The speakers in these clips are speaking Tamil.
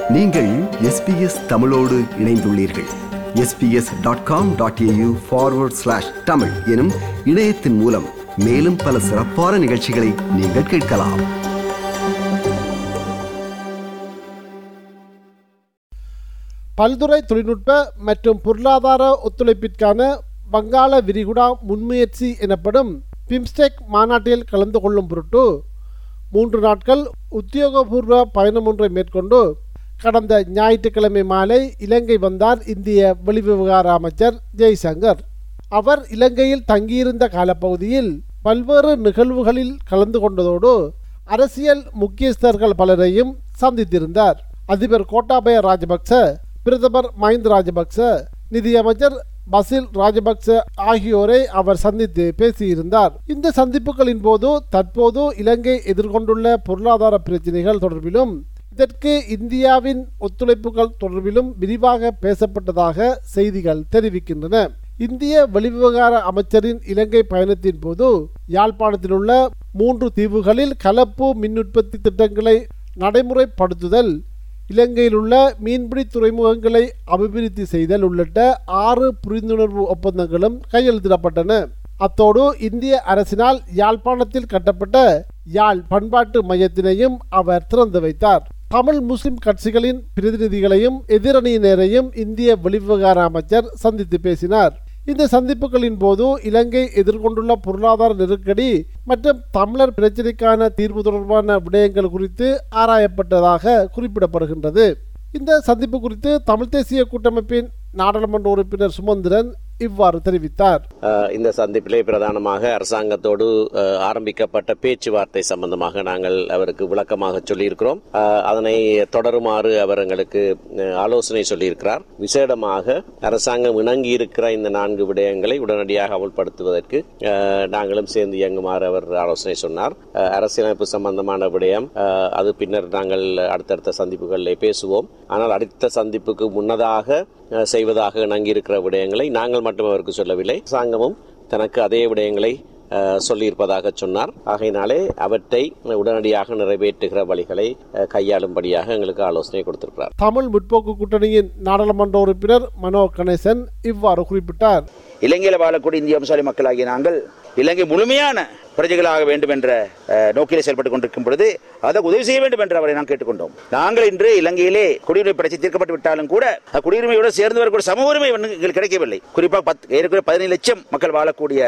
நீங்கள் SBS தமிழோடு இணைந்துள்ளீர்கள். sbs.com.au/tamil எனும் இணையத்தின் மூலம் மேலும் பல சிறப்பான நிகழ்ச்சிகளை நீங்கள் கேட்கலாம். பல்துறை தொழில்நுட்ப மற்றும் பொருளாதார ஒத்துழைப்பிற்கான வங்காள விரிகுடா முன்முயற்சி எனப்படும் பிம்ஸ்டெக் மாநாட்டில் கலந்து கொள்ளும் பொருட்டு 3 நாட்கள் உத்தியோகபூர்வ பயணம் ஒன்றை மேற்கொண்டு கடந்த ஞாயிற்றுக்கிழமை மாலை இலங்கை வந்தார் இந்திய வெளிவிவகார அமைச்சர் ஜெய்சங்கர். அவர் இலங்கையில் தங்கியிருந்த காலப்பகுதியில் பல்வேறு நிகழ்வுகளில் கலந்து கொண்டதோடு அரசியல் முக்கியஸ்தர்கள் பலரையும் சந்தித்திருந்தார். அதிபர் கோட்டாபய ராஜபக்ச, பிரதமர் மஹிந்த ராஜபக்ச, நிதியமைச்சர் பசில் ராஜபக்ச ஆகியோரை அவர் சந்தித்து பேசியிருந்தார். இந்த சந்திப்புகளின் போது தற்போது இலங்கை எதிர்கொண்டுள்ள பொருளாதார பிரச்சினைகள் தொடர்பிலும் இதற்கு இந்தியாவின் ஒத்துழைப்புகள் தொடர்பிலும் விரிவாக பேசப்பட்டதாக செய்திகள் தெரிவிக்கின்றன. இந்திய வெளிவிவகார அமைச்சரின் இலங்கை பயணத்தின் போது யாழ்ப்பாணத்தில் உள்ள 3 தீவுகளில் கலப்பு மின் உற்பத்தி திட்டங்களை நடைமுறைப்படுத்துதல், இலங்கையில் உள்ள மீன்பிடி துறைமுகங்களை அபிவிருத்தி செய்தல் உள்ளிட்ட 6 புரிந்துணர்வு ஒப்பந்தங்களும் கையெழுத்திடப்பட்டன. அத்தோடு இந்திய அரசினால் யாழ்ப்பாணத்தில் கட்டப்பட்ட யாழ் பண்பாட்டு மையத்தினையும் அவர் திறந்து வைத்தார். தமிழ் முஸ்லிம் கட்சிகளின் பிரதிநிதிகளையும் எதிரணியினரையும் இந்திய வெளிவிவகார அமைச்சர் சந்தித்து பேசினார். இந்த சந்திப்புகளின் போது இலங்கை எதிர்கொண்டுள்ள பொருளாதார நெருக்கடி மற்றும் தமிழர் பிரச்சினைக்கான தீர்வு தொடர்பான விடயங்கள் குறித்து ஆராயப்பட்டதாக குறிப்பிடப்படுகின்றது. இந்த சந்திப்பு குறித்து தமிழ் தேசிய கூட்டமைப்பின் நாடாளுமன்ற உறுப்பினர் சுமந்திரன் இவ்வாறு தெரிவித்தார். இந்த சந்திப்பிலே பிரதானமாக அரசாங்கத்தோடு ஆரம்பிக்கப்பட்ட பேச்சுவார்த்தை சம்பந்தமாக நாங்கள் அவருக்கு விளக்கமாக சொல்லியிருக்கிறோம். அதனை தொடருமாறு அவர் எங்களுக்கு ஆலோசனை சொல்லியிருக்கிறார். விசேடமாக அரசாங்கம் இணங்கி இருக்கிற இந்த 4 விடயங்களை உடனடியாக அமல்படுத்துவதற்கு நாங்களும் சேர்ந்து இயங்குமாறு அவர் ஆலோசனை சொன்னார். அரசியலமைப்பு சம்பந்தமான விடயம் அது பின்னர் நாங்கள் அடுத்தடுத்த சந்திப்புகளிலே பேசுவோம். ஆனால் அடுத்த சந்திப்புக்கு முன்னதாக செய்வதாக இணங்கியிருக்கிற விடயங்களை நாங்கள் மட்டும் அவருக்கு சொல்லவில்லை, அரசாங்கமும் தனக்கு அதே விடயங்களை சொல்லியிருப்பதாக சொன்னார். ஆகையினாலே அவற்றை உடனடியாக நிறைவேற்றுகிற வழிகளை கையாளும்படியாக எங்களுக்கு ஆலோசனை கொடுத்திருக்கிறார். தமிழ் முற்போக்கு கூட்டணியின் நாடாளுமன்ற உறுப்பினர் மனோ கணேசன் இவ்வாறு குறிப்பிட்டார். இலங்கையில் வாழக்கூடிய இந்திய வம்சாவளி மக்களாகிய நாங்கள் இலங்கை முழுமையான பிரஜைகளாக வேண்டும் என்ற நோக்கிலே செயல்பட்டுக் கொண்டிருக்கும் பொழுது அதை உதவி செய்ய வேண்டும் என்று அவரை நாம் கேட்டுக்கொண்டோம். நாங்கள் இன்று இலங்கையிலே குடியுரிமை பிரச்சனை தீர்க்கப்பட்டு விட்டாலும் கூட குடியுரிமையோடு சேர்ந்து வரக்கூடிய சம உரிமை எங்களுக்கு கிடைக்கவில்லை. குறிப்பாக 17 லட்சம் மக்கள் வாழக்கூடிய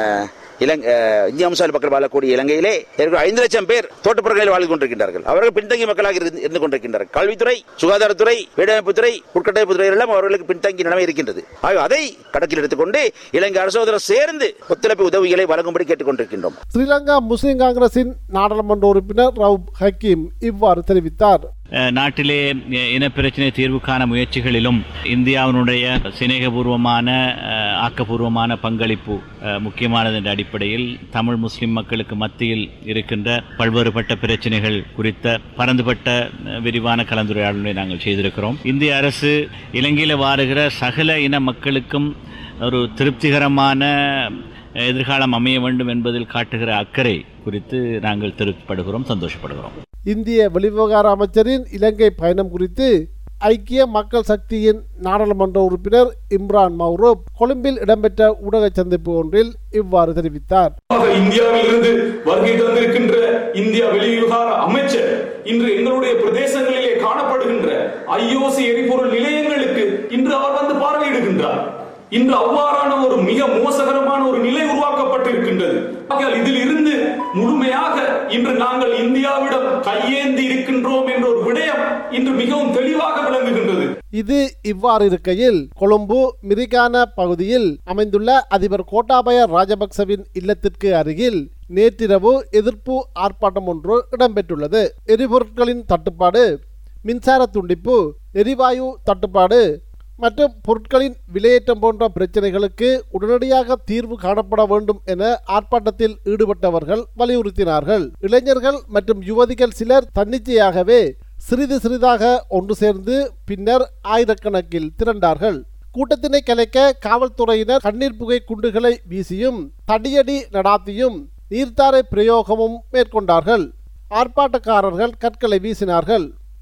இந்திய வம்சாவளி மக்கள் வாழக்கூடிய இலங்கையிலே 5 லட்சம் பேர் தோட்டப்புறங்களில் வாழ்ந்து கொண்டிருக்கின்றார்கள். அவர்கள் பின்தங்கிய மக்களாக இருந்து கொண்டிருக்கின்றனர். கல்வித்துறை, சுகாதாரத்துறை, வீடமைப்புத்துறை, உட்கட்டமைப்புத்துறை எல்லாம் அவர்களுக்கு பின்தங்கிய நிலைமை இருக்கின்றது. அதை கணக்கில் எடுத்துக்கொண்டு இலங்கை அரசோதரர் சேர்ந்து ஒத்துழைப்பு உதவிகளை வழங்கும்படி கேட்டுக் கொண்டிருக்கின்றோம். ஸ்ரீலங்கா முஸ்லிம் காங்கிரசின் நாடாளுமன்ற உறுப்பினர் ரவுப் ஹக்கீம் இவ்வாறு தெரிவித்தார். நாட்டிலே இனப்பிரச்சினை தீர்வுக்கான முயற்சிகளிலும் இந்தியாவினுடைய சிநேகபூர்வமான ஆக்கப்பூர்வமான பங்களிப்பு முக்கியமானது என்ற அடிப்படையில் தமிழ் முஸ்லிம் மக்களுக்கு மத்தியில் இருக்கின்ற பல்வேறுபட்ட பிரச்சனைகள் குறித்த பரந்துபட்ட விரிவான கலந்துரையாடலை நாங்கள் செய்திருக்கிறோம். இந்திய அரசு இலங்கையில் வாழுகிற சகல இன மக்களுக்கும் ஒரு திருப்திகரமான எதிர்காலம் அமைய வேண்டும் என்பதில் காட்டுகிற அக்கறை குறித்து நாங்கள் திருப்திப்படுகிறோம், சந்தோஷப்படுகிறோம். இந்திய வெளிவிவகார அமைச்சரின் இலங்கை பயணம் குறித்து ஐக்கிய மக்கள் சக்தியின் நாடாளுமன்ற உறுப்பினர் இம்ரான் மௌரூப் கொழும்பில் இடம்பெற்ற ஊடக சந்திப்பு ஒன்றில் இவ்வாறு தெரிவித்தார். இந்தியாவிலிருந்து வருகை தந்திருக்கின்ற இந்திய வெளிவிவகார அமைச்சர் இன்று எங்களுடைய பிரதேசங்களிலே காணப்படுகின்ற IOC எரிபொருள் நிலையங்களுக்கு இன்று அவர் வந்து பார்வையிடுகின்றார். இன்று அவ்வாறான ஒரு மிக மோசகரமான ஒரு நிலை உருவாக்கப்பட்டிருக்கின்றது. இதில் இருந்து முழுமையாக இன்று நாங்கள் இந்தியாவிடம் கையேந்தி இருக்கின்றோம் என்ற ஒரு விடயம் இன்று மிகவும் தெளிவாக விளங்குகின்றது. இது இவ்வாறு இருக்கையில் கொழும்பு மிரிகான பகுதியில் அமைந்துள்ள அதிபர் கோட்டாபய ராஜபக்சவின் இல்லத்திற்கு அருகில் நேற்றிரவு எதிர்ப்பு ஆர்ப்பாட்டம் ஒன்று இடம்பெற்றுள்ளது. எரிபொருட்களின் தட்டுப்பாடு, மின்சார துண்டிப்பு, எரிவாயு தட்டுப்பாடு மற்றும் பொருட்களின் விலையேற்றம் போன்ற பிரச்சனைகளுக்கு உடனடியாக தீர்வு காணப்பட வேண்டும் என ஆர்ப்பாட்டத்தில் ஈடுபட்டவர்கள் வலியுறுத்தினார்கள். இளைஞர்கள் மற்றும் யுவதிகள் சிலர் தன்னிச்சையாகவே சிறிது சிறிதாக ஒன்று சேர்ந்து பின்னர் ஆயிரக்கணக்கில் திரண்டார்கள். கூட்டத்தினை கலைக்க காவல்துறையினர் கண்ணீர் புகை குண்டுகளை வீசியும் தடியடி நடாத்தியும் நீர்த்தாரை பிரயோகமும் மேற்கொண்டார்கள். ஆர்ப்பாட்டக்காரர்கள் கற்களை வீசினார்கள்.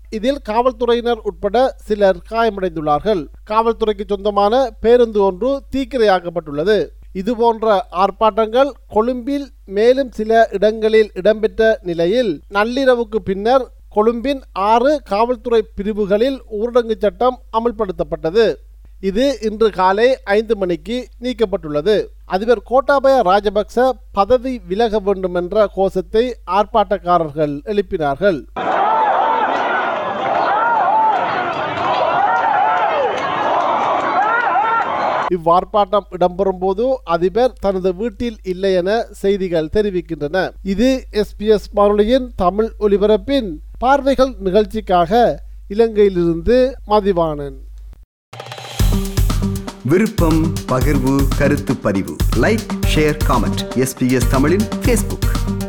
இதில் காவல்துறையினர் உட்பட சிலர் காயமடைந்துள்ளார்கள். காவல்துறைக்கு சொந்தமான பேருந்து ஒன்று தீக்கிரையாக்கப்பட்டுள்ளது. இதுபோன்ற ஆர்ப்பாட்டங்கள் கொழும்பில் மேலும் சில இடங்களில் இடம்பெற்ற நிலையில் நள்ளிரவுக்கு பின்னர் கொழும்பின் 6 காவல்துறை பிரிவுகளில் ஊரடங்கு சட்டம் அமல்படுத்தப்பட்டது. இது இன்று காலை 5 மணிக்கு நீக்கப்பட்டுள்ளது. அதிபர் கோட்டாபய ராஜபக்ச பதவி விலக வேண்டும் என்ற கோஷத்தை ஆர்ப்பாட்டக்காரர்கள் எழுப்பினார்கள். இவ்வார்ப்பாட்டம் இடம்பெறும் போது அதிபர் தனது வீட்டில் இல்லை என செய்திகள் தெரிவிக்கின்றன. இது SBS வானொலியின் தமிழ் ஒலிபரப்பின் பார்வைகள் நிகழ்ச்சிக்காக இலங்கையிலிருந்து மதிவாணன். விருப்பம், பகிர்வு, கருத்து பதிவு, லைக், ஷேர், காமெண்ட். SBS தமிழின் Facebook.